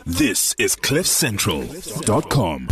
This is CliffCentral.com.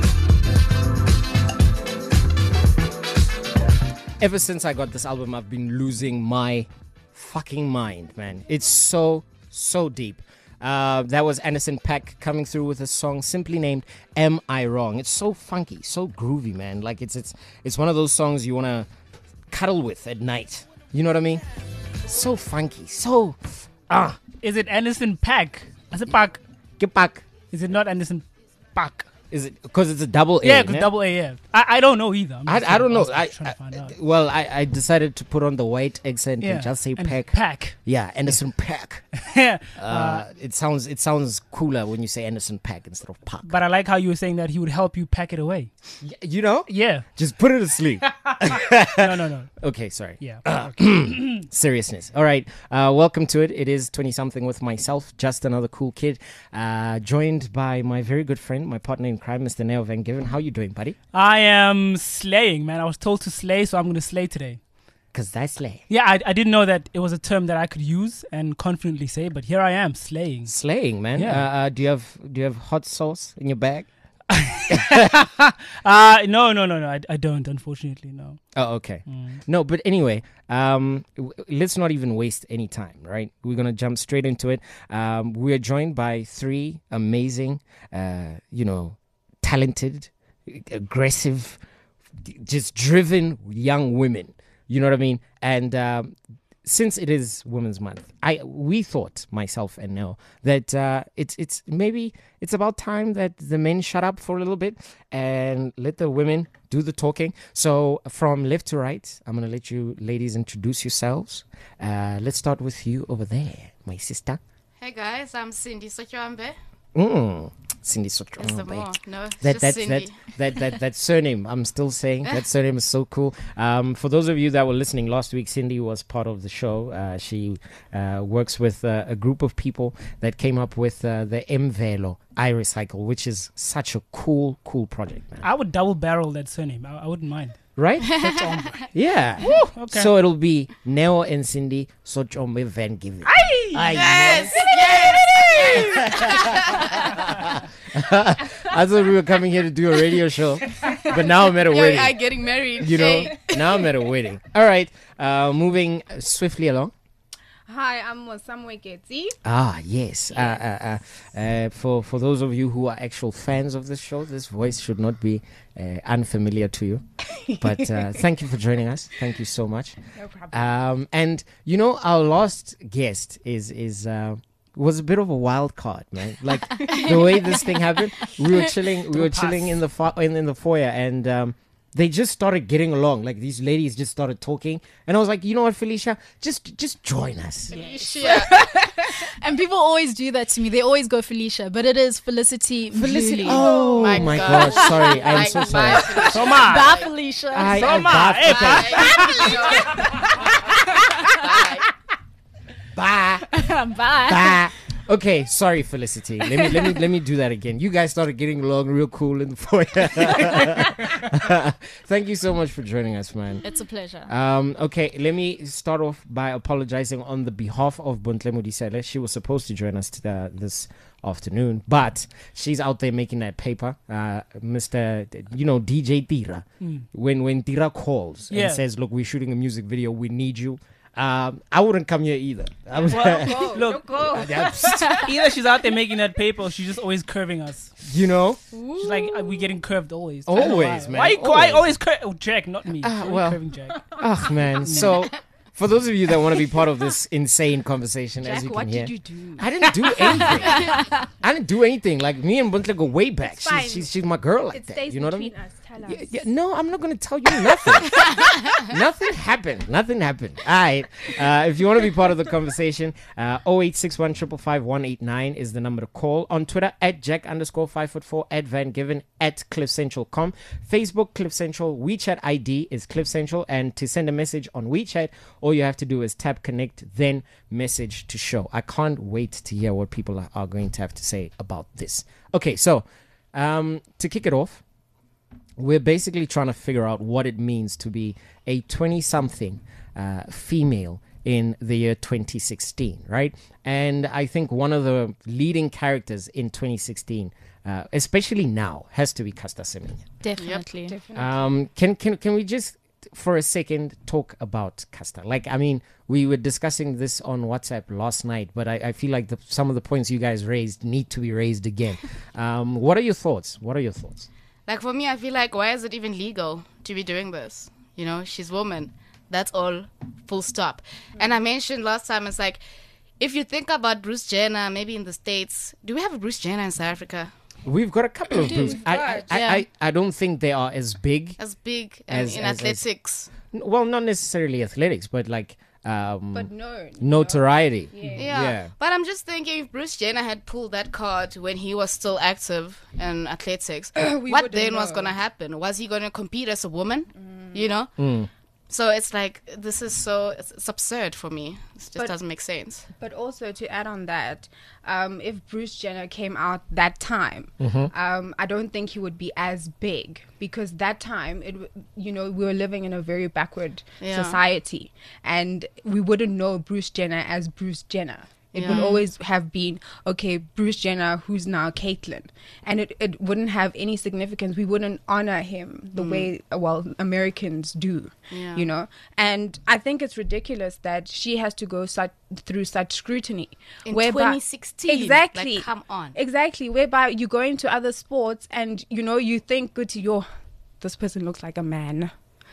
Ever since I got this album, I've been losing my fucking mind, man. It's so deep. That was Anderson .Paak coming through with a song simply named Am I Wrong? It's so funky, so groovy, man. Like it's one of those songs you want to cuddle with at night. You know what I mean? So funky, so Is it Anderson .Paak? Is it Paak? Get back. Is it not Anderson .Paak? Is it because it's a double A? Yeah, because double A, yeah. I don't know either. I don't know. Trying to find out. Well, I decided to put on the white accent and just say and Paak. Paak. Yeah, Anderson .Paak. Yeah. It sounds cooler when you say Anderson .Paak instead of Paak. But I like how you were saying that he would help you pack it away. You know? Yeah. Just put it to sleep. No. Okay, sorry. Yeah. Seriousness. All right. Welcome to it. It is 20-something with myself, just another cool kid, joined by my very good friend, my partner in crime, Mr. Neo Van Given. How you doing, buddy? I am slaying, man. I was told to slay, so I'm going to slay today. Because I slay. Yeah, I didn't know that it was a term that I could use and confidently say, but here I am, slaying. Slaying, man. Yeah. Do you have hot sauce in your bag? No. I don't, unfortunately, no. Oh, okay. No, but anyway, let's not even waste any time, right? We're going to jump straight into it. We are joined by three amazing, talented, aggressive, just driven young women. You know what I mean? And since it is Women's Month, we thought, myself and Nell, that it's about time that the men shut up for a little bit and let the women do the talking. So from left to right, I'm going to let you ladies introduce yourselves. Let's start with you over there, my sister. Hey guys, I'm Cindy Sochwambe. Cindy Is there Sochwambe. more? No, it's That just Cindy. that surname, I'm still saying that surname is so cool. For those of you that were listening last week, Cindy was part of the show. She works with a group of people that came up with the Mvelo iRecycle, which is such a cool project, man. I would double barrel that surname. I wouldn't mind. Right? Yeah. Woo, okay. So it'll be Neo and Cindy Sochwambe Van Given. Yes! I thought we were coming here to do a radio show, but now I'm at a wedding. I'm getting married. You know, Hey. now I'm at a wedding. All right, moving swiftly along. Hi, I'm Mosamwe Getty. Ah, yes. For those of you who are actual fans of this show, this voice should not be unfamiliar to you. But thank you for joining us. Thank you so much. No problem. And you know, our last guest was a bit of a wild card, man. Like the way this thing happened, we were chilling in the foyer, and they just started getting along. Like these ladies just started talking, and I was like, you know what, Felicia, just join us. Felicia. And people always do that to me. They always go Felicia, but it is Felicity. Felicity. Oh my my gosh, God. sorry, I'm Like, so bye, sorry. Felicia. Soma. Bye, Felicia. Bye. Bye. Bye. Okay, sorry, Felicity. Let me do that again. You guys started getting along real cool in the foyer. Thank you so much for joining us, man. It's a pleasure. Okay, let me start off by apologizing on the behalf of Bontle Modisele. She was supposed to join us this afternoon, but she's out there making that paper. Mr. DJ Tira. When Tira calls and says, "Look, we're shooting a music video. We need you." I wouldn't come here either. I was Look, either she's out there making that paper or she's just always curving us. you know. She's like, we getting curved always. I don't know Always, why. man. Why always curve? Oh, Jack, not me. Always well. curving Jack. Oh man. So for those of you that want to be part of this insane conversation, as Jack, you can what hear, did you do? I didn't do anything. I didn't do anything. Like me and Buntle go way back. fine. She's my girl like It that. stays You know what I mean? between us. Tell us. No, I'm not going to tell you nothing. Nothing happened. All right. If you want to be part of the conversation, 0861 555 189 is the number to call. On Twitter, at Jack_5'4", at Van Given, at CliffCentral.com. Facebook, Cliff Central. WeChat ID is Cliff Central. And to send a message on WeChat, all you have to do is tap connect, then message to show. I can't wait to hear what people are going to have to say about this. Okay, so to kick it off, we're basically trying to figure out what it means to be a 20-something female in the year 2016, right? And I think one of the leading characters in 2016, especially now, has to be Caster Semenya. Definitely. Can we just for a second talk about Caster? Like, I mean, we were discussing this on WhatsApp last night, but I feel like some of the points you guys raised need to be raised again. What are your thoughts? Like for me, I feel like, why is it even legal to be doing this? You know, she's woman. That's all, full stop. And I mentioned last time, it's like, if you think about Bruce Jenner, maybe in the States, do we have a Bruce Jenner in South Africa? We've got a couple of Bruce. I don't think they are as big. As big as in athletics. Well, not necessarily athletics, but like but notoriety. Yeah. But I'm just thinking, if Bruce Jenner had pulled that card when he was still active in athletics, what then was going to happen? Was he going to compete as a woman? You know? So it's like, it's absurd for me. It just doesn't make sense. But also to add on that, if Bruce Jenner came out that time, I don't think he would be as big, because that time, we were living in a very backward society, and we wouldn't know Bruce Jenner as Bruce Jenner. It would always have been, okay, Bruce Jenner, who's now Caitlyn. And it wouldn't have any significance. We wouldn't honor him the way, Americans do, you know. And I think it's ridiculous that she has to go through such scrutiny. In 2016. Exactly. Like, come on. Exactly. Whereby you go into other sports and, you think, this person looks like a man.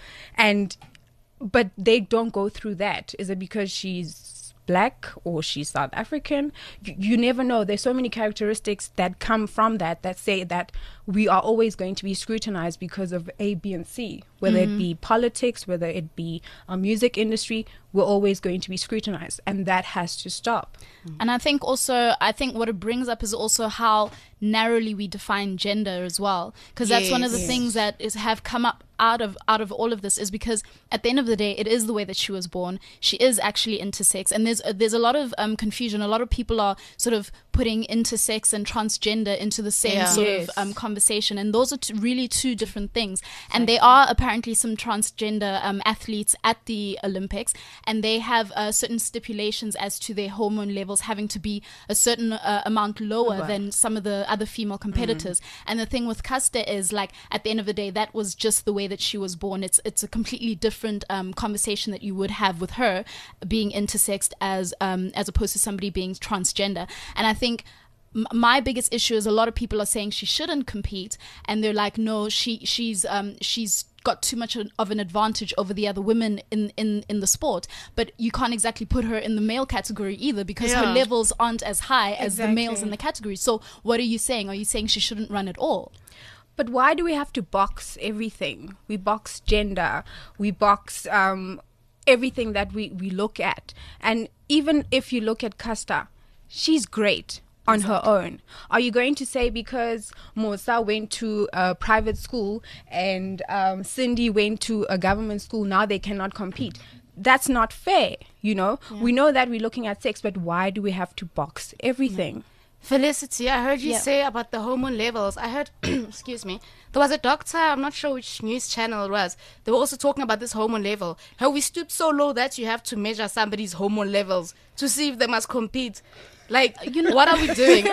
But they don't go through that. Is it because she's Black or she's South African? You never know. There's so many characteristics that come from that say that we are always going to be scrutinized because of A, B, and C. Whether it be politics, whether it be a music industry, we're always going to be scrutinized, and that has to stop. And I think what it brings up is also how narrowly we define gender as well, because that's one of the things that have come up out of all of this, is because at the end of the day, it is the way that she was born. She is actually intersex, and there's a lot of confusion. A lot of people are sort of putting intersex and transgender into the same sort of conversation, and those are really two different things. And there are apparently some transgender athletes at the Olympics, and they have certain stipulations as to their hormone levels having to be a certain amount lower than some of the other female competitors. And the thing with Caster is, like, at the end of the day, that was just the way that she was born. It's a completely different conversation that you would have with her being intersexed as opposed to somebody being transgender. And I think my biggest issue is a lot of people are saying she shouldn't compete, and they're like, no, she's got too much of an advantage over the other women in the sport. But you can't exactly put her in the male category either, because her levels aren't as high as the males in the category. So what are you saying? Are you saying she shouldn't run at all? But why do we have to box everything? We box gender, we box everything that we look at. And even if you look at Caster, she's great on her own. Are you going to say because Mosa went to a private school and Cindy went to a government school, now they cannot compete? That's not fair, We know that we're looking at sex, but why do we have to box everything? Felicity, I heard you say about the hormone levels. I heard, excuse me, there was a doctor, I'm not sure which news channel it was. They were also talking about this hormone level. How we stoop so low that you have to measure somebody's hormone levels to see if they must compete. Like, what are we doing?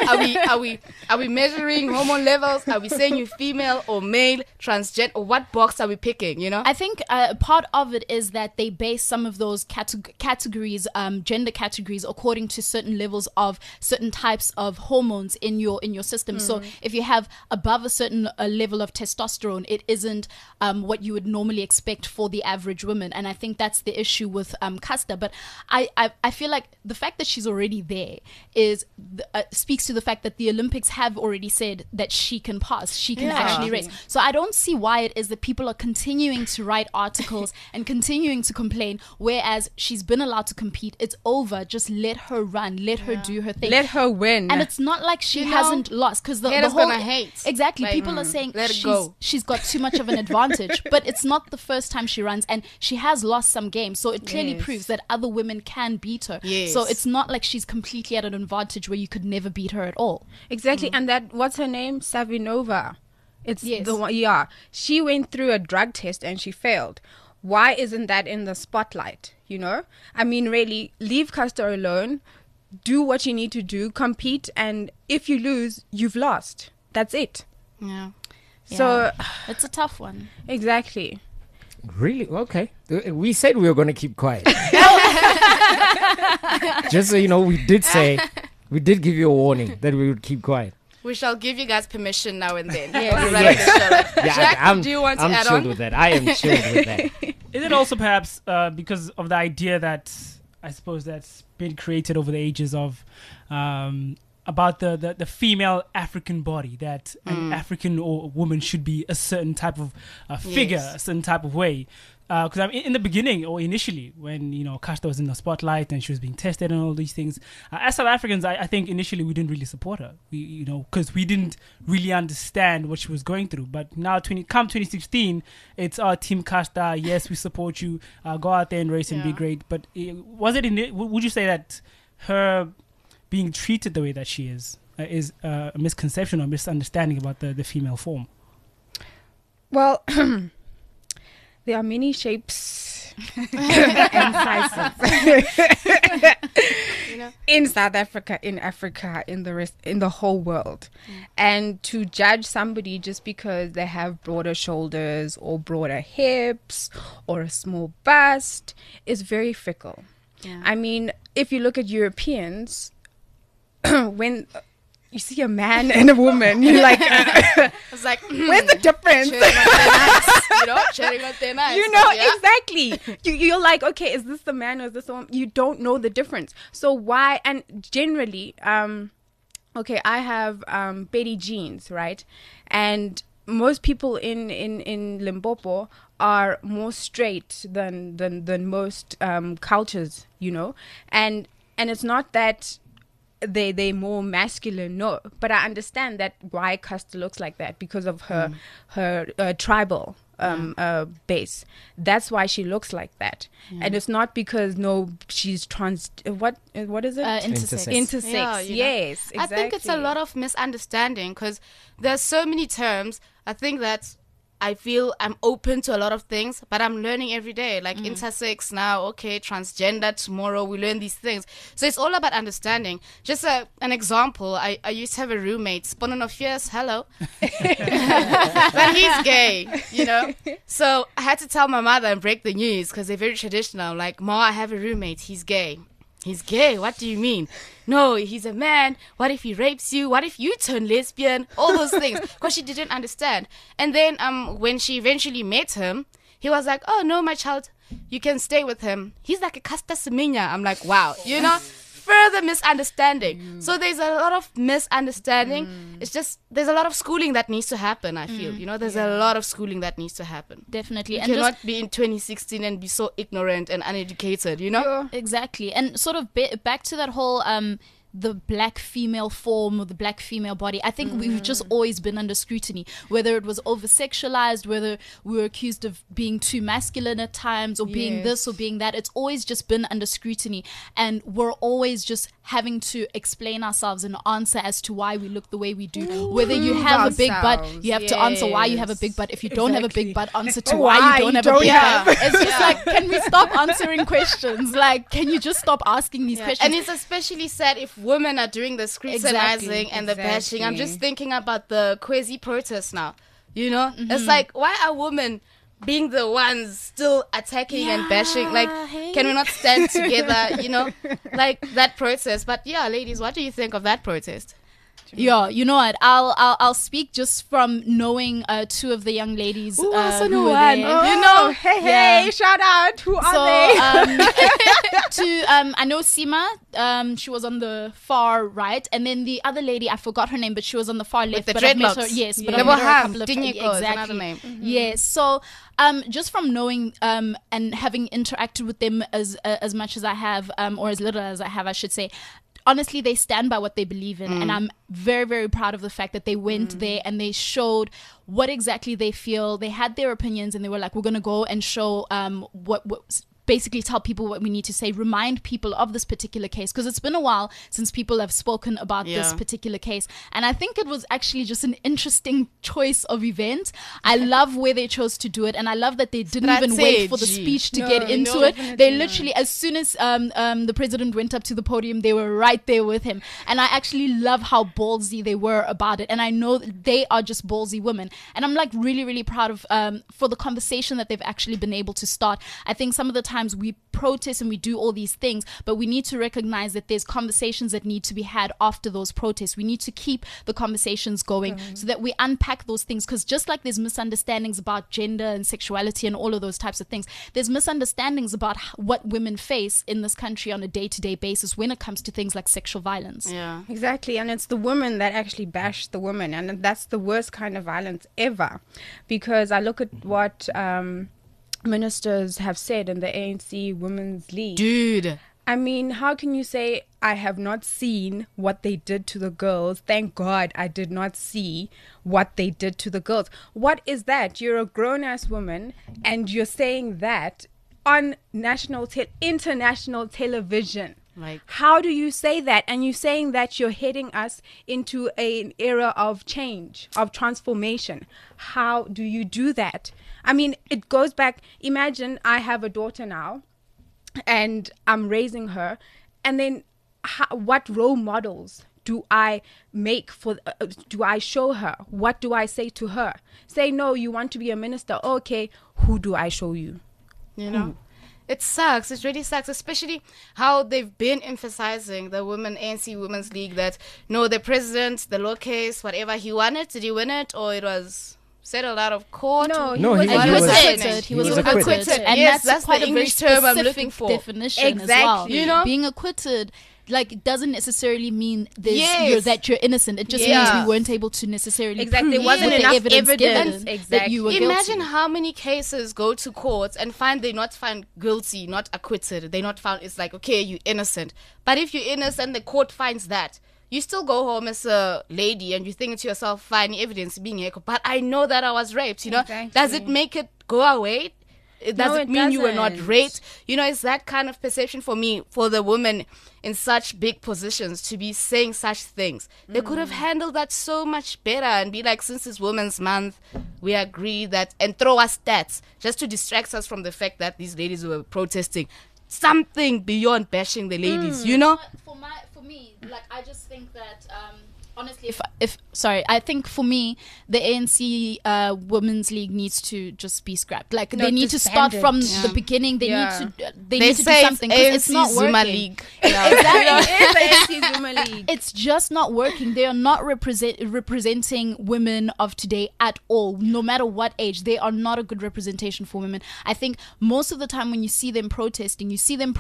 Are we measuring hormone levels? Are we saying you're female or male, transgender, or what box are we picking, I think part of it is that they base some of those categories, gender categories, according to certain levels of certain types of hormones in your system. So if you have above a certain level of testosterone, it isn't what you would normally expect for the average woman. And I think that's the issue with Caster. But I feel like the fact that she's already there speaks to the fact that the Olympics have already said that she can pass, she can actually race. So I don't see why it is that people are continuing to write articles and continuing to complain, whereas she's been allowed to compete. It's over. Just let her run, let her do her thing, let her win. And it's not like she hasn't lost, because the whole gonna hate. Exactly, like, people are saying she's got too much of an advantage, but it's not the first time she runs, and she has lost some games, so it clearly proves that other women can beat her. So it's not like she's completely at an advantage where you could never beat her at all. Exactly. And that, what's her name? Savinova. It's the one. She went through a drug test and she failed. Why isn't that in the spotlight? you know? I mean, really, leave Caster alone. Do what you need to do. Compete. And if you lose, you've lost. That's it. Yeah. So, It's a tough one. exactly. Really? Okay. We said we were going to keep quiet. Just so you know, we did give you a warning that we would keep quiet. We shall give you guys permission now and then. Yes. We're running the show. Yeah, Jack, do you want to I'm add chilled on? with that. I am chilled with that. Is it also perhaps because of the idea that I suppose that's been created over the ages of about the female African body, that an African or woman should be a certain type of figure, Yes. a certain type of way? Because in the beginning or initially, when Caster was in the spotlight and she was being tested and all these things, as South Africans, I think initially we didn't really support her. We because we didn't really understand what she was going through. But now, come 2016, it's our Team Caster. Yes, we support you. Go out there and race and be Yeah. great. But would you say that her being treated the way that she is a misconception or misunderstanding about the female form? Well, there are many shapes and sizes in South Africa, in Africa, in the whole world. And to judge somebody just because they have broader shoulders or broader hips or a small bust is very fickle. Yeah. I mean, if you look at Europeans, when you see a man and a woman, you're like, It's like, where's the difference? Sharing what they're nice. You know, Yeah. exactly. You're like, okay, is this the man or is this the woman? You don't know the difference. So why? And generally, okay, I have Betty jeans, right? And most people in Limpopo are more straight than most cultures, and it's not that they more masculine, no, but I understand that why Caster looks like that because of her tribal base. That's why she looks like that, and it's not because she's trans. What is it? Intersex. Intersex. Yeah, Yes, exactly. I think it's a lot of misunderstanding because there's so many terms. I think that I feel I'm open to a lot of things, but I'm learning every day. Like intersex now, okay, transgender tomorrow, we learn these things. So it's all about understanding. Just an example, I used to have a roommate, Sponon of Fierce, hello. But he's gay, So I had to tell my mother and break the news because they're very traditional. Like, Ma, I have a roommate, he's gay. He's gay. What do you mean? No, he's a man. What if he rapes you? What if you turn lesbian? All those things. Because she didn't understand. And then when she eventually met him, he was like, oh, no, my child, you can stay with him. He's like a Caster Semenya. I'm like, wow. Further misunderstanding. So there's a lot of misunderstanding. It's just, there's a lot of schooling that needs to happen, I feel. There's a lot of schooling that needs to happen. Definitely. You And cannot just be in 2016 and be so ignorant and uneducated, exactly. And sort of back to that whole the black female form or the black female body. I think we've just always been under scrutiny, whether it was over sexualized, whether we were accused of being too masculine at times or being this or being that. It's always just been under scrutiny, and we're always just having to explain ourselves and answer as to why we look the way we do. Whether you have a big butt, you have to answer why you have a big butt. If you don't have a big butt, answer to why you don't have a big butt. It's just like, can we stop answering questions? Like, can you just stop asking these questions? And it's especially sad if women are doing the scrutinizing and the bashing. I'm just thinking about the Kwezi protest now. It's like, why are women being the ones still attacking and bashing? Like, can we not stand together? Like that protest. But yeah, ladies, what do you think of that protest? Yeah, you know what? I'll speak just from knowing two of the young ladies who were there. Hey, shout out. Who are they? I know Sima. She was on the far right, and then the other lady, I forgot her name, but she was on the far left. With the but I've met her, dreadlocks. yes, but I've met her a couple of Dinyiko is another exactly. name. Yes, so just from knowing and having interacted with them as much as I have, or as little as I have, I should say. Honestly, they stand by what they believe in, and I'm very, very proud of the fact that they went there and they showed what exactly they feel. They had their opinions, and they were like, "We're gonna go and show what basically tell people what we need to say, remind people of this particular case, because it's been a while since people have spoken about this particular case. And I think it was actually just an interesting choice of event. I love where they chose to do it, and I love that they didn't even wait for the speech to get into it. They literally, as soon as the president went up to the podium, they were right there with him. And I actually love how ballsy they were about it. And I know that they are just ballsy women. And I'm like really, really proud of for the conversation that they've actually been able to start. I think some of the times we protest and we do all these things, but we need to recognize that there's conversations that need to be had after those protests. We need to keep the conversations going so that we unpack those things, because just like there's misunderstandings about gender and sexuality and all of those types of things, there's misunderstandings about what women face in this country on a day-to-day basis when it comes to things like sexual violence. Yeah. Exactly, and it's the women that actually bash the women, and that's the worst kind of violence ever, because I look at what ministers have said in the ANC Women's League. Dude. I mean, how can you say, I have not seen what they did to the girls? Thank God I did not see what they did to the girls. What is that? You're a grown-ass woman and you're saying that on international television. Like, how do you say that? And you're saying that you're heading us into an era of change, of transformation. How do you do that? I mean, it goes back. Imagine I have a daughter now and I'm raising her. And then what role models do I make for, do I show her? What do I say to her? Say, no, you want to be a minister. Okay, who do I show you? You know? It sucks. It really sucks, especially how they've been emphasizing the ANC Women's League that, no, the president, the law case, whatever he won it, did he win it, or it was settled out of court? No, he was acquitted. He was acquitted. And yes, that's quite the a very English term I'm looking specific for. definition as well. You know? Being acquitted, like, it doesn't necessarily mean Yes. that you're innocent. It just means we weren't able to necessarily Exactly. prove There wasn't with the enough evidence evidence. given Exactly. that you were Imagine guilty. how many cases go to court and find they're not found guilty, not acquitted. They're not found. It's like, okay, you're innocent. But if you're innocent, the court finds that. You still go home as a lady and you think to yourself, fine, evidence being echo. But I know that I was raped, you know? Exactly. Does it make it go away? Does it mean you were not doesn't. raped? You know, it's that kind of perception for me, for the women in such big positions to be saying such things. They could have handled that so much better and be like, since it's Women's Month, we agree that, and throw us stats just to distract us from the fact that these ladies were protesting. Something beyond bashing the ladies, you know? For me, like, I just think that honestly, I think for me, the ANC Women's League needs to just be scrapped. Like, they need to start from the beginning. They need to they need to do something, because it's not Zuma working. League. Exactly. It is the ANC Women League. It's just not working. They are not representing women of today at all. No matter what age, they are not a good representation for women. I think most of the time when you see them protesting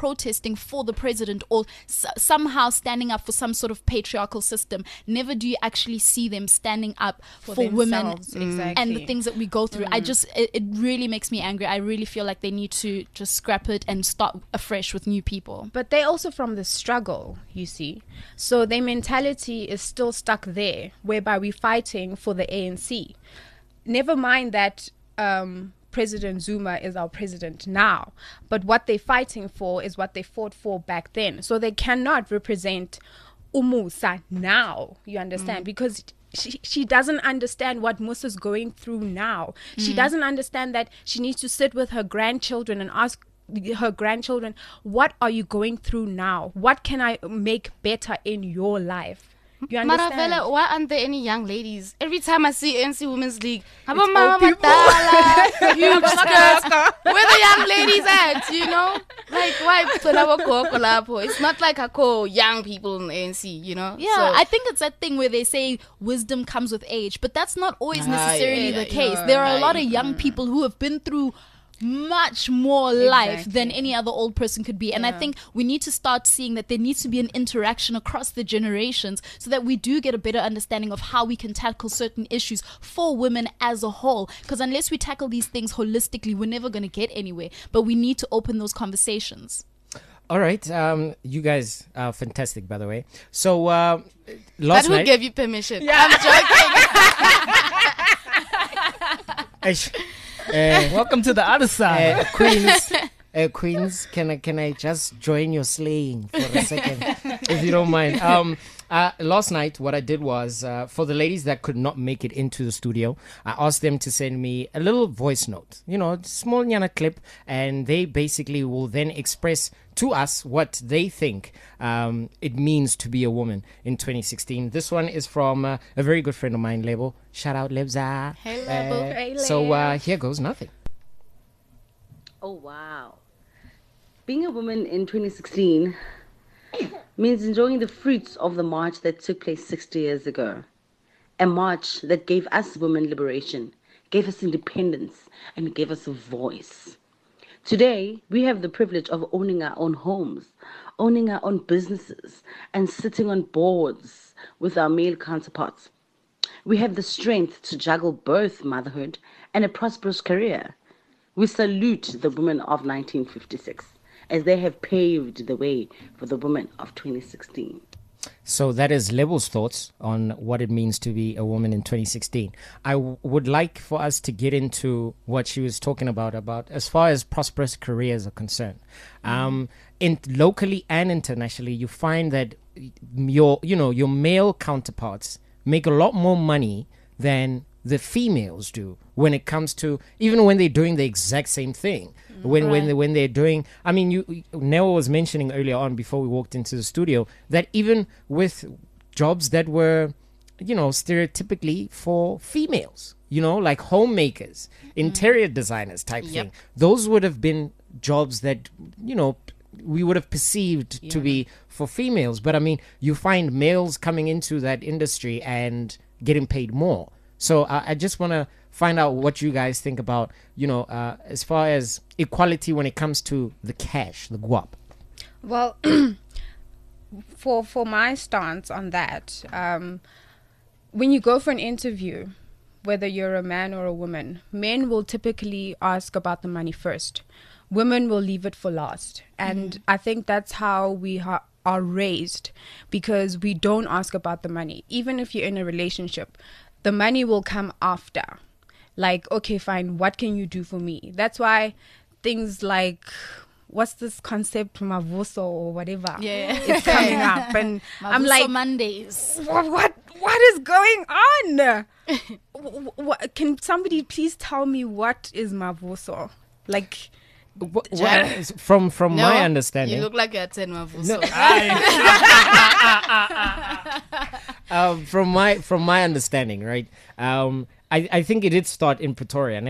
for the president, or somehow standing up for some sort of patriarchal system. Never do you actually see them standing up for women and the things that we go through. It really makes me angry. I really feel like they need to just scrap it and start afresh with new people. But they're also from the struggle, you see. So their mentality is still stuck there, whereby we're fighting for the ANC. Never mind that President Zuma is our president now. But what they're fighting for is what they fought for back then. So they cannot represent Umusa now, you understand? Because she doesn't understand what Musa's going through now. She doesn't understand that she needs to sit with her grandchildren and ask her grandchildren, what are you going through now? What can I make better in your life? You understand? Maravela, why aren't there any young ladies? Every time I see ANC Women's League, old people. huge skirts. Where the young ladies at? You know, like why? It's not like I call young people in the ANC. You know. Yeah, So, I think it's that thing where they say wisdom comes with age, but that's not always necessarily the case. no, There are a lot of young people who have been through much more life than any other old person could be, and I think we need to start seeing that there needs to be an interaction across the generations so that we do get a better understanding of how we can tackle certain issues for women as a whole, because unless we tackle these things holistically, we're never going to get anywhere. But we need to open those conversations. All right. You guys are fantastic, by the way. So last but who night, gave you permission? I'm joking. Welcome to the other side. Queens, Queens, can I just join your slaying for a second, if you don't mind? Last night, what I did was, for the ladies that could not make it into the studio, I asked them to send me a little voice note, small nyana clip, and they basically will then express to us what they think it means to be a woman in 2016. This one is from a very good friend of mine, Lebo. Shout out, Lebza. Hey, Lebo. Hey, So here goes nothing. Oh, wow. Being a woman in 2016 means enjoying the fruits of the march that took place 60 years ago. A march that gave us women liberation, gave us independence, and gave us a voice. Today, we have the privilege of owning our own homes, owning our own businesses, and sitting on boards with our male counterparts. We have the strength to juggle both motherhood and a prosperous career. We salute the women of 1956 as they have paved the way for the women of 2016. So that is Lebo's thoughts on what it means to be a woman in 2016. I would like for us to get into what she was talking about as far as prosperous careers are concerned. In locally and internationally, you find that your male counterparts make a lot more money than the females do when it comes to, even when they're doing the exact same thing. When they're doing, I mean, Nell was mentioning earlier on before we walked into the studio that even with jobs that were, stereotypically for females, like homemakers, interior designers type thing, those would have been jobs that, we would have perceived to be for females. But I mean, you find males coming into that industry and getting paid more. So I just want to find out what you guys think about, as far as equality when it comes to the cash, the guap. Well, for my stance on that, when you go for an interview, whether you're a man or a woman, men will typically ask about the money first. Women will leave it for last. And I think that's how we are raised, because we don't ask about the money. Even if you're in a relationship, the money will come after. Like, okay, fine, what can you do for me? That's why things like, what's this concept, Mavuso or whatever, is coming up. And I'm like, Mondays. What is going on? Can somebody please tell me what is Mavuso? Like, From my understanding, You look like you're 10 Mavuso. From my understanding, right? I think it did start in Pretoria.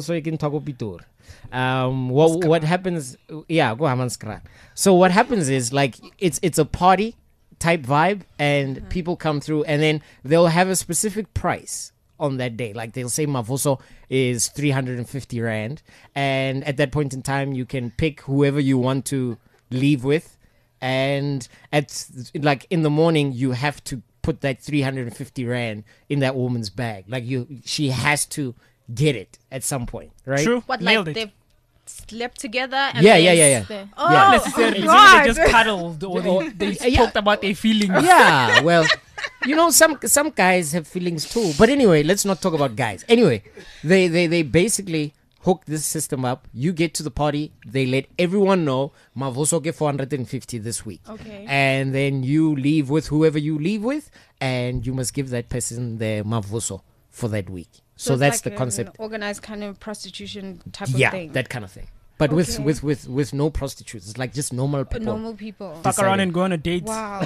What happens? Yeah, go Hamanskra. So what happens is, like, it's a party type vibe, and people come through, and then they'll have a specific price on that day. Like, they'll say Mavuso is 350 Rand, and at that point in time you can pick whoever you want to leave with, and in the morning you have to put that 350 Rand in that woman's bag. Like, she has to get it at some point, right? True. what, Nailed like it. they've slept together? And Yeah. Oh, Yeah. Necessarily. Maybe God. they just cuddled or they talked about their feelings. Yeah, well, some guys have feelings too. But anyway, let's not talk about guys. Anyway, they basically hook this system up. You get to the party, they let everyone know Mavuso get 450 this week. Okay. And then you leave with whoever you leave with, and you must give that person their Mavuso for that week. So it's that's like the concept. an organized kind of prostitution type of Yeah, thing. that kind of thing. But Okay. with no prostitutes. It's like just normal people. Normal people. Fuck around and go on a date. Wow.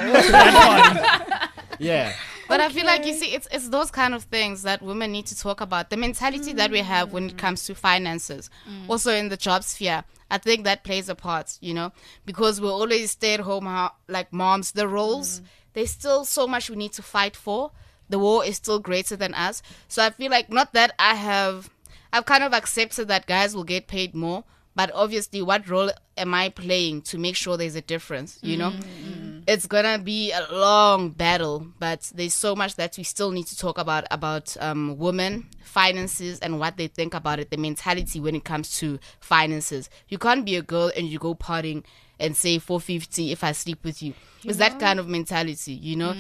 Yeah. But I feel like, you see, it's those kind of things that women need to talk about. The mentality that we have when it comes to finances, also in the job sphere, I think that plays a part, because we're always stay-at-home, like moms. The roles, there's still so much we need to fight for. The war is still greater than us. So I feel like, not that I've kind of accepted that guys will get paid more, but obviously, what role am I playing to make sure there's a difference, It's gonna be a long battle, but there's so much that we still need to talk about women, finances, and what they think about it, the mentality when it comes to finances. You can't be a girl and you go partying and say 450 if I sleep with you. It's that kind of mentality,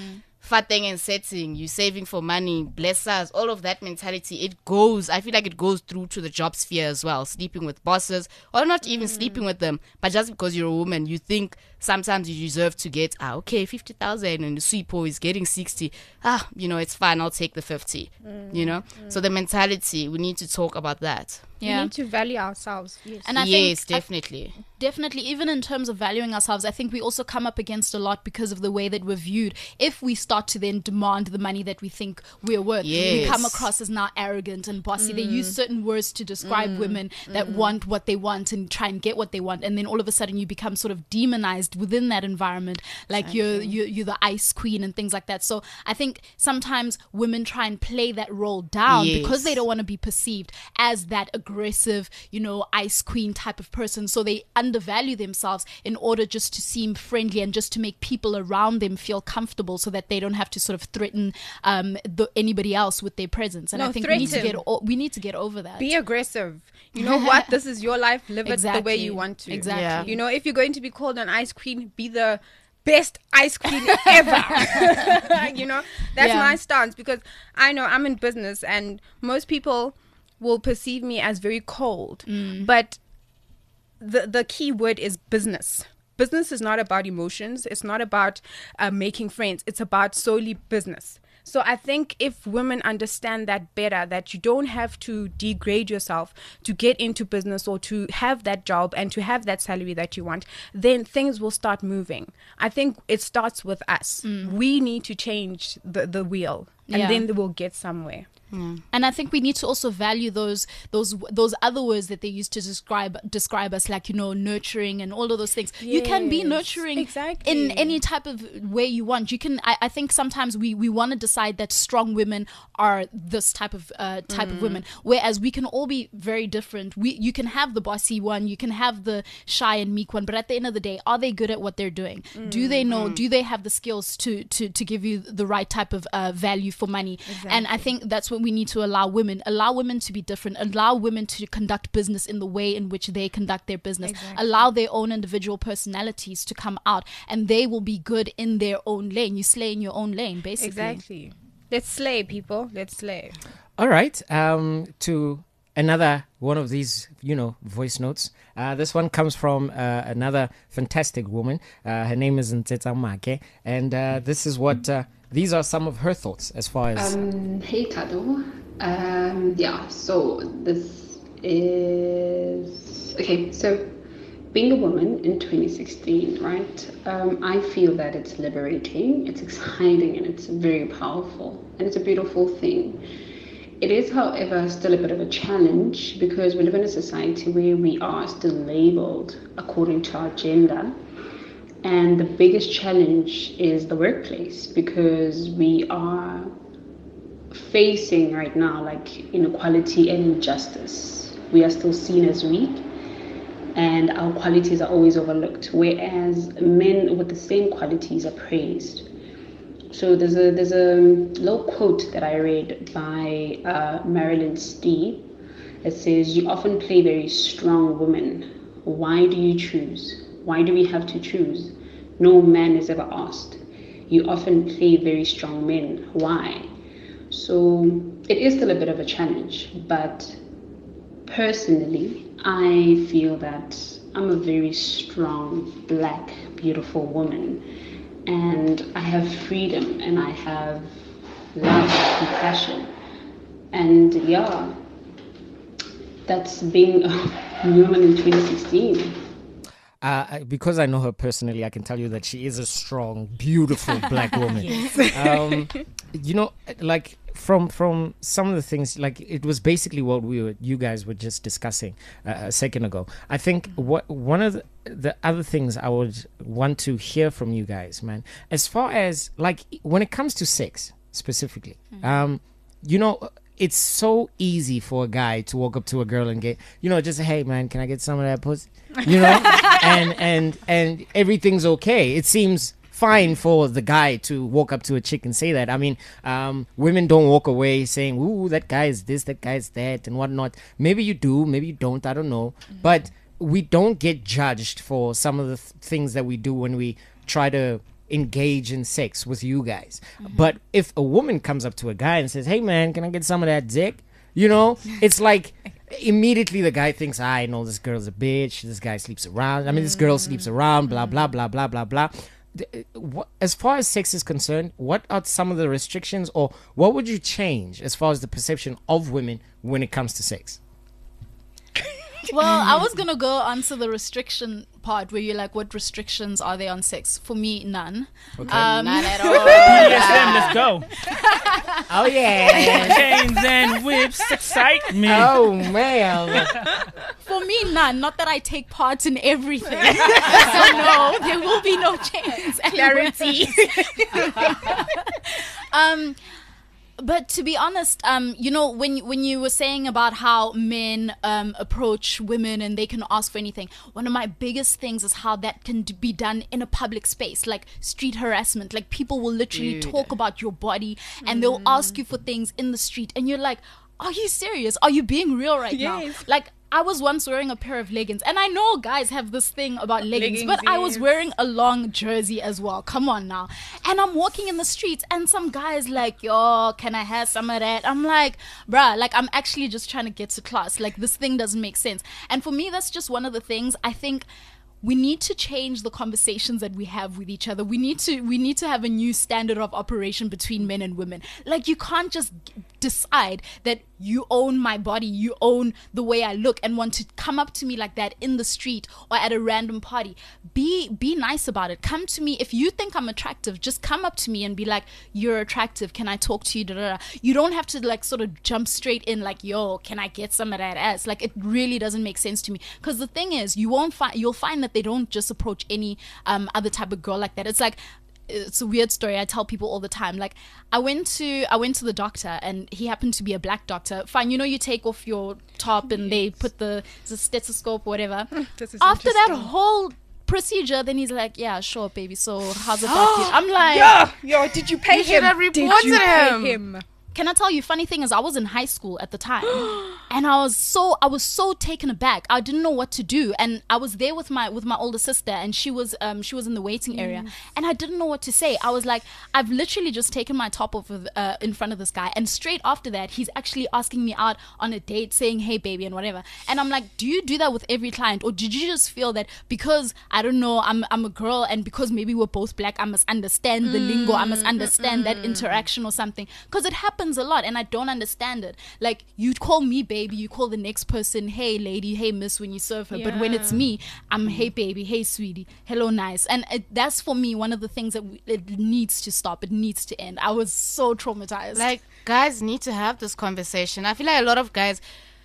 fateng and setting, you saving for money, bless us, all of that mentality, it goes, I feel like it goes through to the job sphere as well, sleeping with bosses, or not even sleeping with them, but just because you're a woman, you think sometimes you deserve to get, 50,000 and the sweepo is getting 60, it's fine, I'll take the 50, So the mentality, we need to talk about that. We need to value ourselves. Yes. And I yes, think, definitely. Definitely, even in terms of valuing ourselves, I think we also come up against a lot because of the way that we're viewed. If we start to then demand the money that we think we're worth, we come across as now arrogant and bossy. They use certain words to describe women that want what they want and try and get what they want, and then all of a sudden you become sort of demonized within that environment, like you're the ice queen and things like that. So I think sometimes women try and play that role down because they don't want to be perceived as that aggressive, ice queen type of person. So they undervalue themselves in order just to seem friendly and just to make people around them feel comfortable, so that they don't have to sort of threaten anybody else with their presence. And I think we need to get over that. Be aggressive. You know what? This is your life. Live it the way you want to. Exactly. Yeah. If you're going to be called an ice queen, be the best ice queen ever. That's my stance, because I know I'm in business and most people will perceive me as very cold, but the key word is business. Business is not about emotions. It's not about making friends. It's about solely business. So I think if women understand that better, that you don't have to degrade yourself to get into business or to have that job and to have that salary that you want, then things will start moving. I think it starts with us. We need to change the wheel, and then we'll get somewhere. And I think we need to also value those other words that they use to describe us, like nurturing and all of those things. You can be nurturing in any type of way you want. You can. I think sometimes we want to decide that strong women are this type of women, whereas we can all be very different. You can have the bossy one, you can have the shy and meek one, but at the end of the day, are they good at what they're doing? Do they know? Do they have the skills to give you the right type of value for money? And I think that's what we need to allow women to be different, allow women to conduct business in the way in which they conduct their business, allow their own individual personalities to come out, and they will be good in their own lane. You slay in your own lane, basically. Exactly. Let's slay, people. Let's slay. All right. To another one of these, voice notes. This one comes from another fantastic woman. Her name is Ntetsa Make, and this is what these are some of her thoughts as far as. Hey Tado. So this is okay. So being a woman in 2016, right? I feel that it's liberating, it's exciting, and it's very powerful, and it's a beautiful thing. It is, however, still a bit of a challenge because we live in a society where we are still labeled according to our gender. And the biggest challenge is the workplace, because we are facing right now inequality and injustice. We are still seen as weak, and our qualities are always overlooked, whereas men with the same qualities are praised. So there's a little quote that I read by Marilyn Stee. It says, "You often play very strong women. Why do you choose? Why do we have to choose? No man is ever asked. You often play very strong men. Why?" So it is still a bit of a challenge, but personally, I feel that I'm a very strong, black, beautiful woman, and I have freedom, and I have love, compassion, and that's being a woman in 2016. Because I know her personally, I can tell you that she is a strong, beautiful black woman. From some of the things, it was basically what you guys were just discussing a second ago. I think one of the other things I would want to hear from you guys, man, as far as when it comes to sex specifically, it's so easy for a guy to walk up to a girl and get, just say, "Hey man, can I get some of that pussy?" and everything's okay. It seems fine for the guy to walk up to a chick and say that. I mean, women don't walk away saying, "Ooh, that guy is this, that guy is that," and whatnot. Maybe you do, maybe you don't, I don't know. But we don't get judged for some of the things that we do when we try to engage in sex with you guys. But if a woman comes up to a guy and says, hey man, can I get some of that dick? You know, it's like immediately the guy thinks, I know this girl's a bitch, this guy sleeps around, this girl sleeps around, blah blah blah blah blah blah. As far as sex is concerned, what are some of the restrictions, or what would you change as far as the perception of women when it comes to sex? Well, I was going to go onto the restriction part where you're like, what restrictions are there on sex? For me, none. Okay. None at all. BDSM, let's go. Oh yeah. Chains and whips excite me. Oh man. For me, none. Not that I take part in everything. So no, there will be no chains. Clarity. But to be honest, you know, when you were saying about how men approach women and they can ask for anything, one of my biggest things is how that can be done in a public space, like street harassment. Like people will literally talk about your body and they'll ask you for things in the street, and you're like, are you serious? Are you being real right now? Like, I was once wearing a pair of leggings, and I know guys have this thing about leggings, but I was wearing a long jersey as well. Come on now. And I'm walking in the streets, and some guy's like, yo, can I have some of that? I'm like, bruh, like, I'm actually just trying to get to class. Like, this thing doesn't make sense. And for me, that's just one of the things I think we need to change the conversations that we have with each other. We need to have a new standard of operation between men and women. Like, you can't just decide that you own my body, you own the way I look, and want to come up to me like that in the street or at a random party. Be nice about it. Come to me. If you think I'm attractive, just come up to me and be like, you're attractive, can I talk to you? Da, da, da. You don't have to like sort of jump straight in like, yo, can I get some of that ass? Like, it really doesn't make sense to me, because the thing is, you'll find that they don't just approach any other type of girl like that. It's like, it's a weird story I tell people all the time. Like, I went to the doctor, and he happened to be a black doctor. Fine, you know, you take off your top and they put the stethoscope or whatever. After that whole procedure, then he's like, yeah, sure, baby, so how's it about you? I'm like, yo, did you pay him? Did you pay him? Can I tell you, funny thing is, I was in high school at the time, and I was so taken aback. I didn't know what to do, and I was there with my older sister, and she was in the waiting area, and I didn't know what to say. I was like, I've literally just taken my top off in front of this guy, and straight after that, he's actually asking me out on a date, saying, hey baby, and whatever. And I'm like, do you do that with every client, or did you just feel that because, I don't know, I'm a girl, and because maybe we're both black, I must understand the lingo, I must understand that interaction or something? Because it happens a lot, and I don't understand it. Like, you call me baby, you call the next person hey lady, hey miss when you serve her, but when it's me, I'm hey baby, hey sweetie, hello nice. And that's for me one of the things that it needs to stop. It needs to end. I was so traumatized. Like, guys need to have this conversation. I feel like a lot of guys,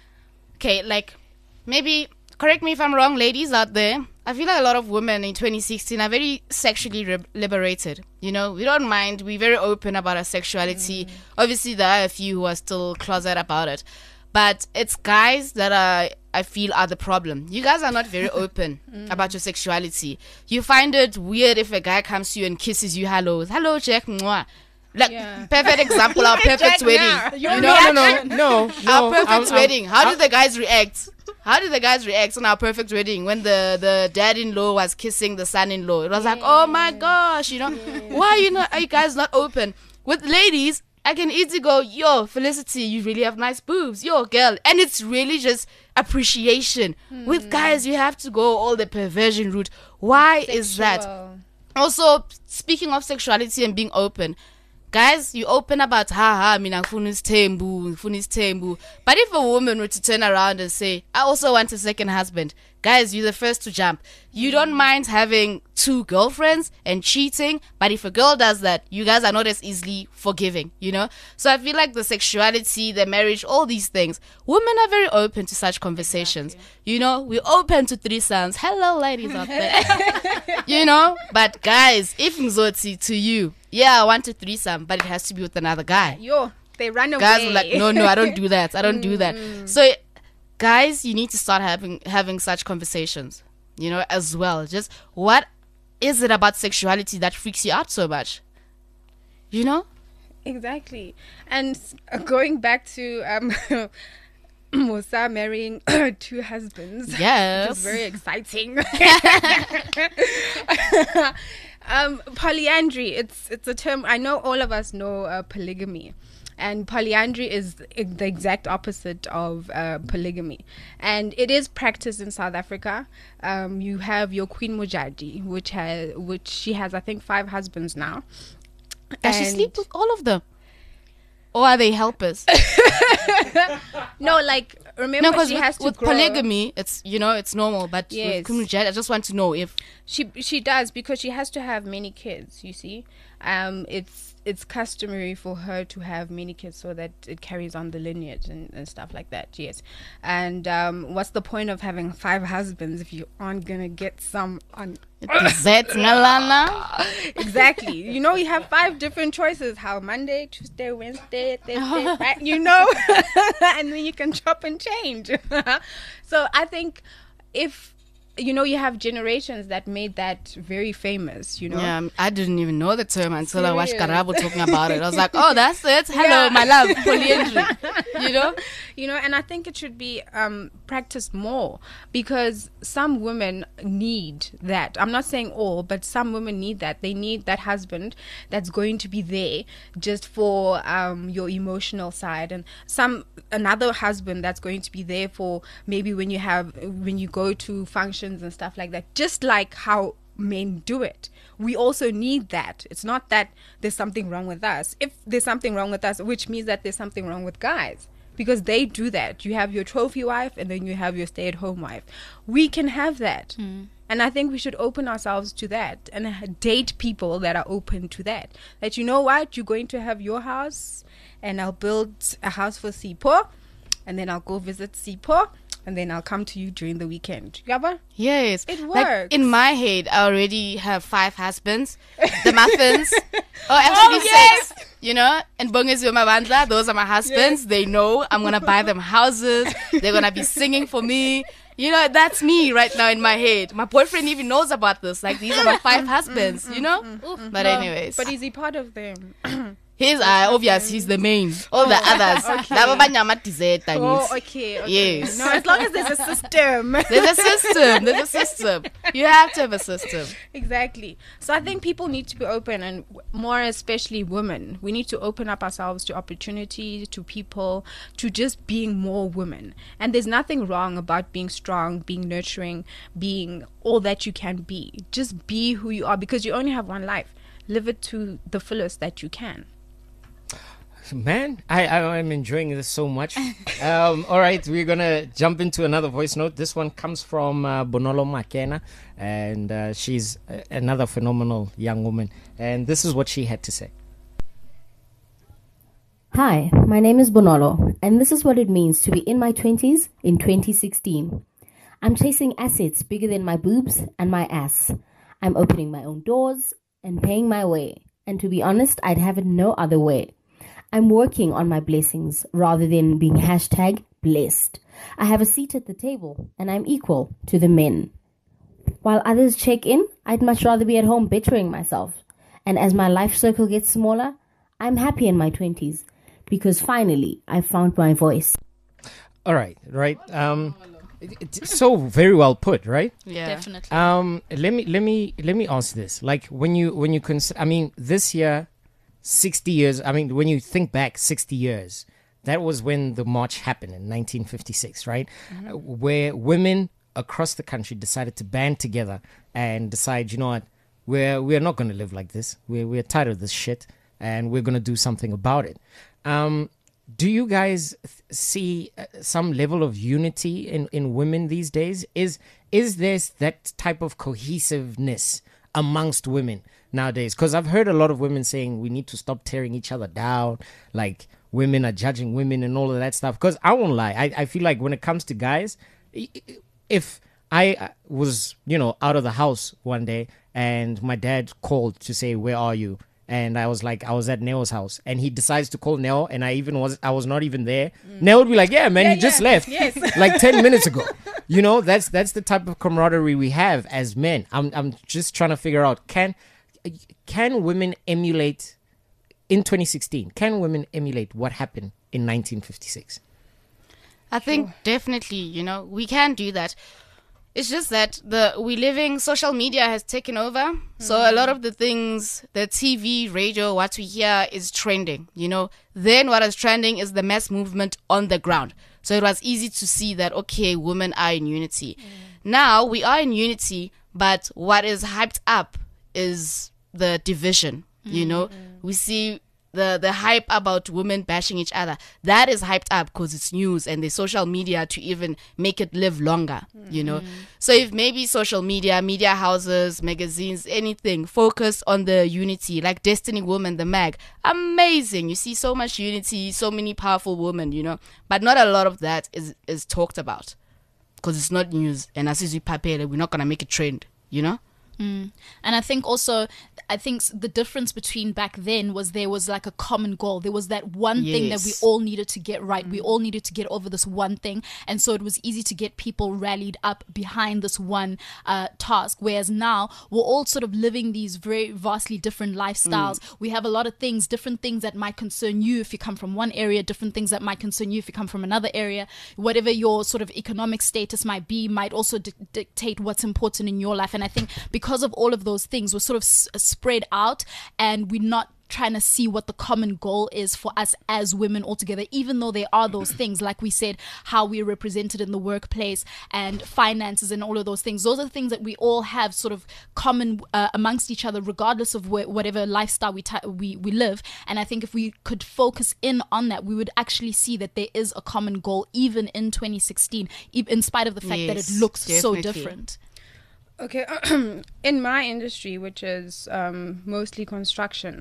okay, like, maybe correct me if I'm wrong, ladies out there, I feel like a lot of women in 2016 are very sexually liberated. You know, we don't mind. We're very open about our sexuality. Obviously, there are a few who are still closet about it. But it's guys that I feel are the problem. You guys are not very open about your sexuality. You find it weird if a guy comes to you and kisses you. Hello, Jack. Mwah. Like, perfect example, our perfect wedding. No. Our perfect wedding. How did the guys react? How did the guys react on our perfect wedding when the dad-in-law was kissing the son-in-law? It was like, oh my gosh, you know, why are you guys not open? With ladies, I can easily go, yo, Felicity, you really have nice boobs, yo, girl. And it's really just appreciation. With guys, you have to go all the perversion route. Why is that? Also, speaking of sexuality and being open, guys, you open about mina funis tembu. But if a woman were to turn around and say, I also want a second husband, guys, you're the first to jump. You don't mind having 2 girlfriends and cheating, but if a girl does that, you guys are not as easily forgiving, you know? So I feel like the sexuality, the marriage, all these things, women are very open to such conversations. Exactly. You know, we're open to threesomes. Hello, ladies out there. You know? But guys, if Ngzoti to you, yeah, I want a threesome, but it has to be with another guy. Yo, they run away. Guys are like, no, I don't do that. I don't do that. So, guys, you need to start having such conversations, you know, as well. Just what is it about sexuality that freaks you out so much? You know? Exactly. And going back to Musa marrying 2 husbands. Yes. Which is very exciting. Polyandry. It's a term. I know all of us know polygamy. And polyandry is the exact opposite of polygamy. And it is practiced in South Africa. You have your Queen Mojadi, which she has, I think, 5 husbands now. Does she sleep with all of them? Or are they helpers? No, like, remember she has to with grow. polygamy, it's it's normal. But Yes. with Queen Mojadi, I just want to know if She does, because she has to have many kids, you see. It's customary for her to have many kids so that it carries on the lineage and stuff like that, yes. And what's the point of having 5 husbands if you aren't gonna get some on? Exactly. You have 5 different choices: how Monday, Tuesday, Wednesday, Thursday, right? And then you can chop and change. So I think if you have generations that made that very famous, Yeah, I didn't even know the term until I watched Serious. Karabo talking about it. I was like, oh, that's it. Hello, my love, polyandry. And I think it should be practiced more, because some women need that. I'm not saying all, but some women need that. They need that husband that's going to be there just for your emotional side, and another husband that's going to be there for maybe when you go to functions and stuff like that, just like how men do it. We also need that. It's not that there's something wrong with us. If there's something wrong with us, which means that there's something wrong with guys, because they do that. You have your trophy wife and then you have your stay-at-home wife. We can have that. And I think we should open ourselves to that and date people that are open to that. That, you know what, you're going to have your house and I'll build a house for Sipho, and then I'll go visit Sipho, and then I'll come to you during the weekend. Yaba? Yes. It works. Like, in my head, I already have 5 husbands. The muffins. Actually 6. And Bongezi Mabandla, those are my husbands. Yes. They know I'm going to buy them houses. They're going to be singing for me. That's me right now in my head. My boyfriend even knows about this. Like, these are my 5 husbands, But anyways. But is he part of them? He's obvious. He's the main. All the others. Okay. Okay. Yes. No, as long as there's a system. There's a system. You have to have a system. Exactly. So I think people need to be open, and more especially women. We need to open up ourselves to opportunity, to people, to just being more women. And there's nothing wrong about being strong, being nurturing, being all that you can be. Just be who you are, because you only have one life. Live it to the fullest that you can. Man, I'm enjoying this so much. All right, we're going to jump into another voice note. This one comes from Bonolo Makena, and she's another phenomenal young woman. And this is what she had to say. Hi, my name is Bonolo, and this is what it means to be in my 20s in 2016. I'm chasing assets bigger than my boobs and my ass. I'm opening my own doors and paying my way. And to be honest, I'd have it no other way. I'm working on my blessings rather than being #blessed. I have a seat at the table and I'm equal to the men. While others check in, I'd much rather be at home bettering myself. And as my life circle gets smaller, I'm happy in my 20s because finally I found my voice. All right. It's so very well put, right? Yeah, definitely. Let me ask this. Like, when you consider, I mean, this year, 60 years. I mean, when you think back 60 years, that was when the march happened in 1956, right? Mm-hmm. Where women across the country decided to band together and decide, you know what, we're not going to live like this. We're tired of this shit, and we're going to do something about it. Do you guys see some level of unity in women these days? Is there that type of cohesiveness amongst women nowadays? Because I've heard a lot of women saying we need to stop tearing each other down, like women are judging women and all of that stuff. Because I won't lie, I feel like when it comes to guys, if I was, out of the house one day and my dad called to say, where are you? And I was like, I was at Neo's house, and he decides to call Neo, and I was not even there. Neo would be like, yeah, man, you just left like 10 minutes ago. That's the type of camaraderie we have as men. I'm just trying to figure out, can women emulate in 2016? Can women emulate what happened in 1956? I think definitely, we can do that. It's just that social media has taken over. So a lot of the things, the TV, radio, what we hear is trending, Then what is trending is the mass movement on the ground. So it was easy to see that, okay, women are in unity. Now we are in unity, but what is hyped up is the division, We see the hype about women bashing each other. That is hyped up because it's news and there's social media to even make it live longer, So if maybe social media houses, magazines, anything focus on the unity, like Destiny Woman, the mag, amazing. You see so much unity, so many powerful women, but not a lot of that is talked about because it's not news. And as we prepare, we're not going to make it trend, And I think also, the difference between back then was there was like a common goal. There was that one thing that we all needed to get right. We all needed to get over this one thing. And so it was easy to get people rallied up behind this one task. Whereas now we're all sort of living these very vastly different lifestyles. We have a lot of things, different things that might concern you if you come from one area, different things that might concern you if you come from another area. Whatever your sort of economic status might be, might also dictate what's important in your life. And I think because of all of those things, we're sort of spread out and we're not trying to see what the common goal is for us as women altogether, even though there are those things, like we said, how we're represented in the workplace and finances and all of those things. Those are things that we all have sort of common amongst each other, regardless of whatever lifestyle we live. And I think if we could focus in on that, we would actually see that there is a common goal, even in 2016, in spite of the fact that it looks so different. Okay, in my industry, which is mostly construction,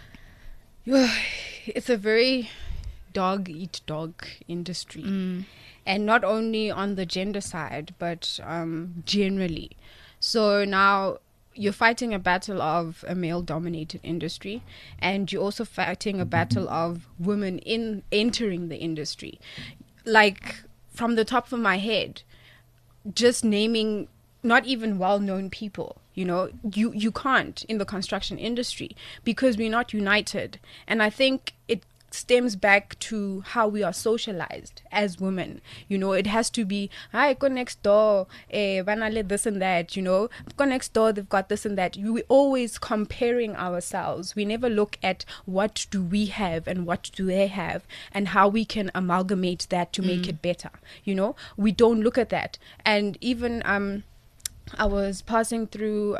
it's a very dog-eat-dog industry. And not only on the gender side, but generally. So now you're fighting a battle of a male-dominated industry, and you're also fighting a battle of women entering the industry. Like, from the top of my head, just naming not even well-known people, you can't in the construction industry because we're not united. And I think it stems back to how we are socialized as women. It has to be, hi, go next door, banale this and that, go next door, they've got this and that. We're always comparing ourselves. We never look at what do we have and what do they have and how we can amalgamate that to make it better. We don't look at that. And even I was passing through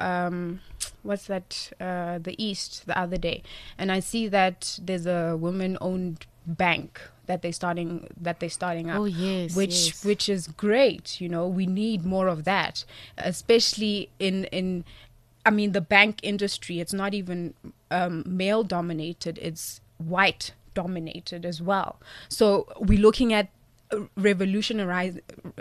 the East the other day, and I see that there's a woman-owned bank that they're starting up. Oh yes, which is great. We need more of that, especially in the bank industry. It's not even male dominated; it's white dominated as well. So we're looking at revolutionizing.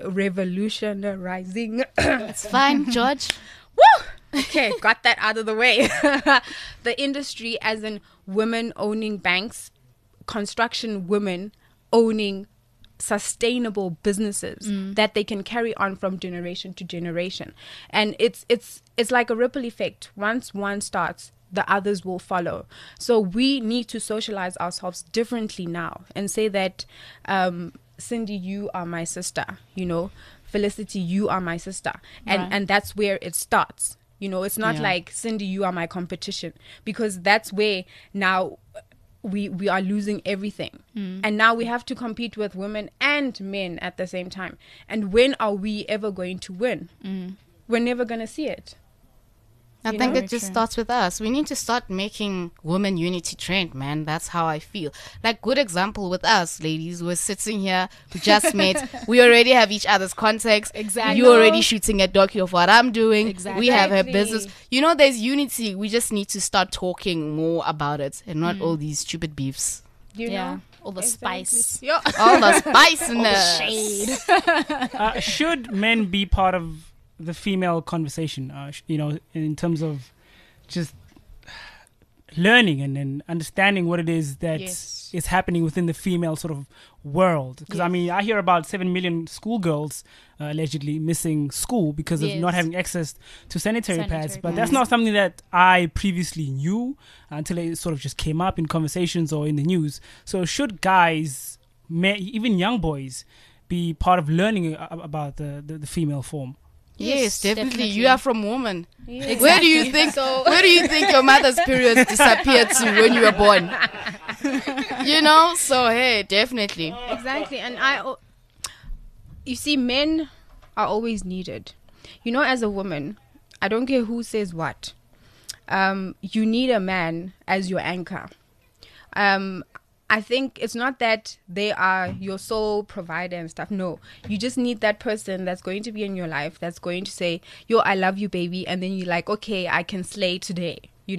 It's fine, George. Woo! Okay, got that out of the way. The industry, as in women owning banks, construction women owning sustainable businesses that they can carry on from generation to generation. And it's like a ripple effect. Once one starts, the others will follow. So we need to socialize ourselves differently now and say that Cindy, you are my sister, Felicity, you are my sister. And that's where it starts. It's not like, Cindy, you are my competition, because that's where now we are losing everything. And now we have to compete with women and men at the same time. And when are we ever going to win? We're never going to see it. I think it just starts with us. We need to start making women unity trend, man. That's how I feel. Like, good example with us, ladies. We're sitting here, we just met. We already have each other's contacts. Exactly. You're already shooting a docu of what I'm doing. Exactly. We have her business. There's unity. We just need to start talking more about it and not all these stupid beefs. All the spice. All the spice in all the shade. Should men be part of the female conversation, in terms of just learning and understanding what it is that is happening within the female sort of world? Because I hear about 7 million schoolgirls allegedly missing school because of not having access to sanitary pads. But that's not something that I previously knew until it sort of just came up in conversations or in the news. So should guys, even young boys, be part of learning about the female form? Yes, definitely. You are from woman. Yes. Where do you think? Where do you think your mother's periods disappeared to when you were born? So hey, definitely. Exactly. And you see, men are always needed. As a woman, I don't care who says what. You need a man as your anchor. I think it's not that they are your sole provider and stuff. No, you just need that person that's going to be in your life, that's going to say, yo, I love you, baby. And then you're like, okay, I can slay today.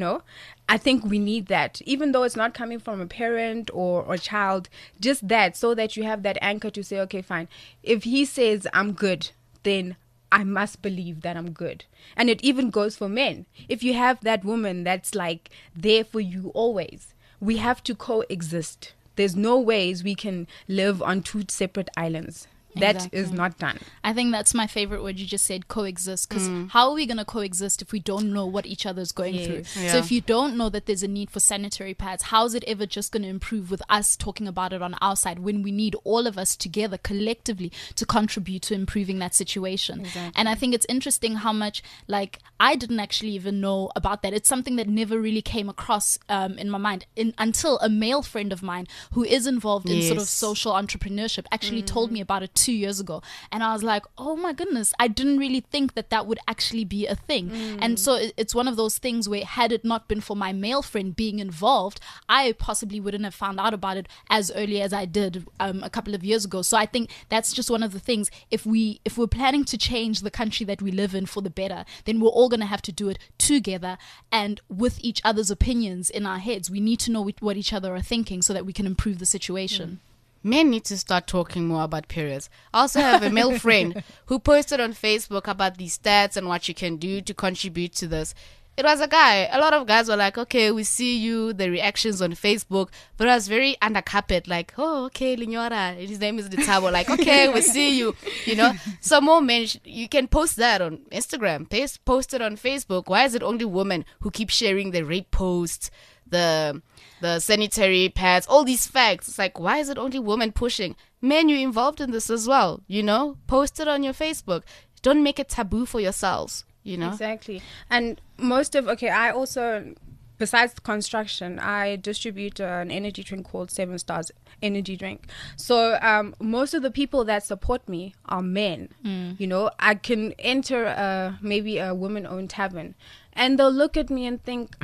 I think we need that, even though it's not coming from a parent or a child, just that, so that you have that anchor to say, okay, fine. If he says I'm good, then I must believe that I'm good. And it even goes for men. If you have that woman that's like there for you always, we have to coexist. There's no ways we can live on two separate islands. That is not done. I think that's my favorite word you just said, coexist. Because how are we going to coexist if we don't know what each other's going through? Yeah. So if you don't know that there's a need for sanitary pads, how is it ever just going to improve with us talking about it on our side when we need all of us together collectively to contribute to improving that situation? Exactly. And I think it's interesting how much, I didn't actually even know about that. It's something that never really came across in my mind until a male friend of mine who is involved in sort of social entrepreneurship actually told me about it 2 years ago, and I was like, oh my goodness, I didn't really think that would actually be a thing. And so it's one of those things where, had it not been for my male friend being involved, I possibly wouldn't have found out about it as early as I did a couple of years ago. So I think that's just one of the things. If we're planning to change the country that we live in for the better, then we're all going to have to do it together and with each other's opinions in our heads. We need to know what each other are thinking so that we can improve the situation. Men need to start talking more about periods. I also have a male friend who posted on Facebook about these stats and what you can do to contribute to this. It was a guy. A lot of guys were like, okay, we see you, the reactions on Facebook. But it was very under carpet, like, oh, okay, Linyora. His name is Ditabo. Like, okay, we see you. So more men, you can post that on Instagram. Post it on Facebook. Why is it only women who keep sharing the rape posts, the sanitary pads, all these facts? It's like, why is it only women pushing? Men, you're involved in this as well, Post it on your Facebook. Don't make it taboo for yourselves, Exactly. And I also, besides construction, I distribute an energy drink called 7 Stars energy drink. So most of the people that support me are men. I can enter maybe a woman-owned tavern, and they'll look at me and think,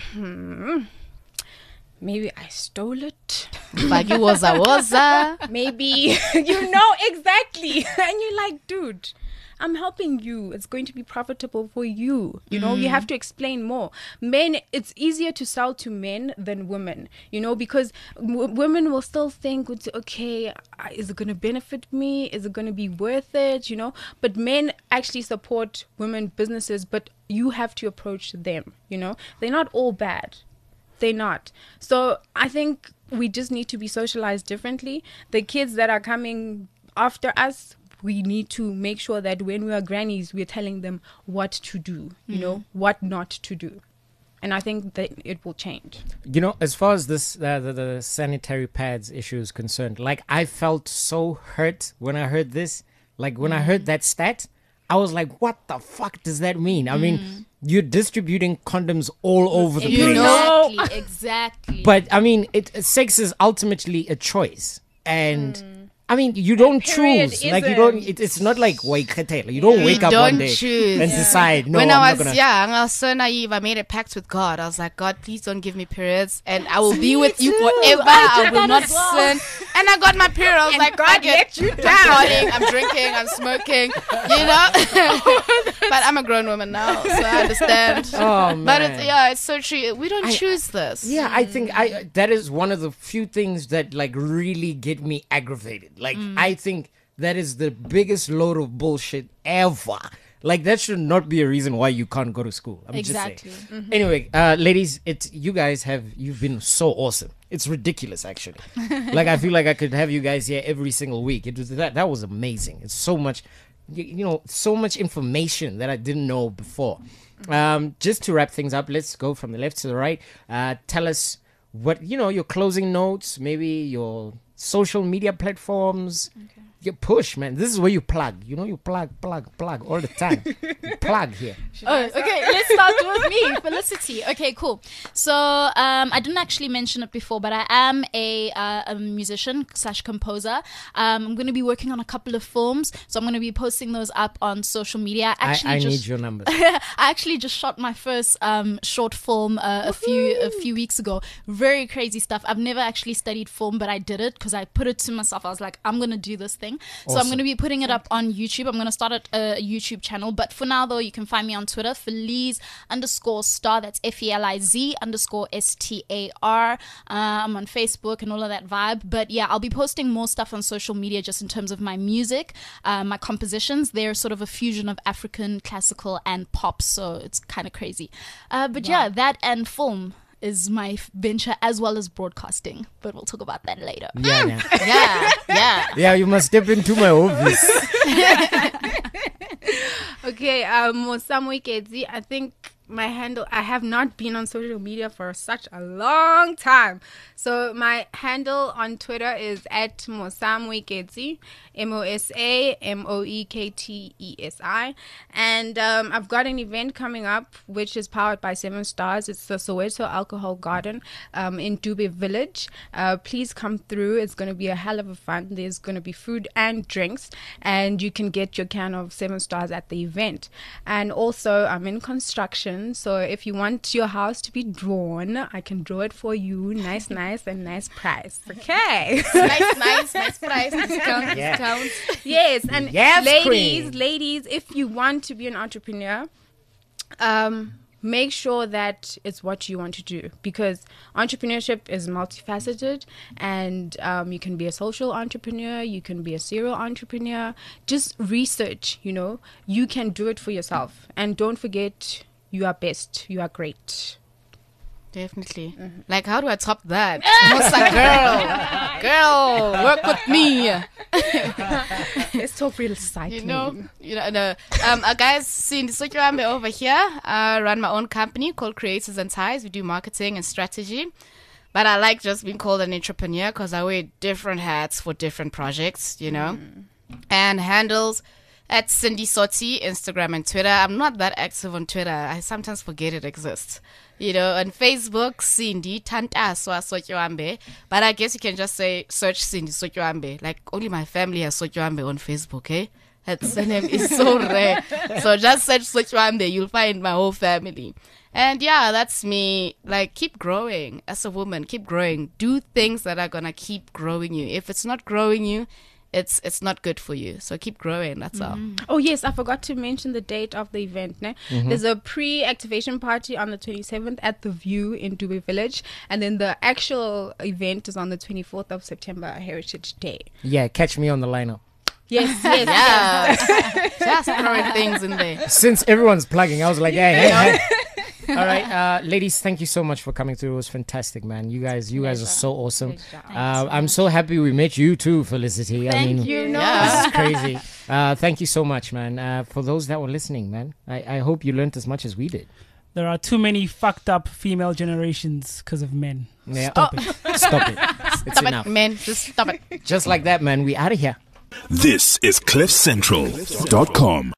maybe I stole it. Like it was maybe, exactly. And you're like, dude, I'm helping you. It's going to be profitable for you. You have to explain more. Men, it's easier to sell to men than women, because women will still think, okay, is it going to benefit me? Is it going to be worth it? But men actually support women businesses, but you have to approach them, They're not all bad. They're not. So I think we just need to be socialized differently. The kids that are coming after us, we need to make sure that when we are grannies, we're telling them what to do, what not to do. And I think that it will change. As far as this, the sanitary pads issue is concerned, I felt so hurt when I heard this. When I heard that stat, I was like, what the fuck does that mean? I mean, you're distributing condoms all over the place. Exactly. But, I mean, sex is ultimately a choice. And... I mean, you don't choose. It's not like waikhetela. You don't wake up one day and decide, no, when I'm I was young, I was so naive. I made a pact with God. I was like, God, please don't give me periods. And I will be with you forever. I will not sin. And I got my period. I was like, God, let you down. I'm drinking. I'm smoking. But I'm a grown woman now, so I understand. Oh, man. But it's so true. We don't choose this. Yeah, I think that is one of the few things that really get me aggravated. I think that is the biggest load of bullshit ever. That should not be a reason why you can't go to school. I'm just saying. Mm-hmm. Anyway, ladies, you've been so awesome. It's ridiculous, actually. I feel like I could have you guys here every single week. That was amazing. It's so much, so much information that I didn't know before. Just to wrap things up, let's go from the left to the right. Tell us what, your closing notes, maybe your social media platforms. You push, man. This is where you plug. You know, you plug all the time. You plug here. Okay. Let's start with me, Felicity. Okay, cool. So I didn't actually mention it before, but I am a musician / composer. I'm going to be working on a couple of films, so I'm going to be posting those up on social media. I need your numbers. I actually just shot my first short film a few weeks ago. Very crazy stuff. I've never actually studied film, but I did it because I put it to myself. I was like, I'm going to do this thing. Awesome. So I'm going to be putting it up on YouTube. I'm going to start a YouTube channel. But for now, though, you can find me on Twitter, Feliz_star. That's FELIZ_STAR. I'm on Facebook and all of that vibe. But yeah, I'll be posting more stuff on social media just in terms of my music, my compositions. They're sort of a fusion of African, classical, and pop. So it's kind of crazy. But yeah, that and film is my venture, as well as broadcasting, but we'll talk about that later. Yeah, you must step into my office. Okay, Mosamo Ikezi, I think my handle, I have not been on social media for such a long time. So my handle on Twitter is at Mosamo Ikezi, MOSAMOEKTESI. And I've got an event coming up which is powered by 7 Stars. It's the Soweto Alcohol Garden in Dube Village. Please come through. It's going to be a hell of a fun. There's going to be food and drinks, and you can get your can of 7 Stars at the event. And also, I'm in construction, so if you want your house to be drawn, I can draw it for you. Nice and nice price. Okay. nice price. Discount. Yes, and yes, ladies, if you want to be an entrepreneur, make sure that it's what you want to do, because entrepreneurship is multifaceted, and you can be a social entrepreneur, you can be a serial entrepreneur. Just research, you can do it for yourself, and don't forget, you are best, you are great. Definitely. Like, how do I top that? Girl, work with me. It's so real exciting. Guys, Cindy Sokirambe over here. I run my own company called Creators and Ties. We do marketing and strategy. But I like just being called an entrepreneur because I wear different hats for different projects, And handles at Cindy Soti, Instagram and Twitter. I'm not that active on Twitter. I sometimes forget it exists. On Facebook, Cindy Tantaswa Sokirambe. But I guess you can just search Cindy Sokirambe. Like, only my family has Sokirambe on Facebook, eh? That name is so rare. So just search Sokirambe, you'll find my whole family. And yeah, that's me. Like, keep growing as a woman. Keep growing. Do things that are gonna keep growing you. If it's not growing you, it's not good for you. So keep growing, that's all. Oh yes, I forgot to mention the date of the event. There's a pre-activation party on the 27th at the View in Dube Village, and then the actual event is on the 24th of September, Heritage Day. Yeah, catch me on the lineup. Yes. Just throwing things in there. Since everyone's plugging, I was like, hey. All right, ladies, thank you so much for coming through. It was fantastic, man. You guys are so awesome. I'm so happy we met you too, Felicity. Thank you. This is crazy. Thank you so much, man. For those that were listening, man, I hope you learned as much as we did. There are too many fucked up female generations because of men. Yeah. Stop it. Stop it. It's enough. Men, just stop it. Just like that, man. We out of here. This is CliffCentral.com.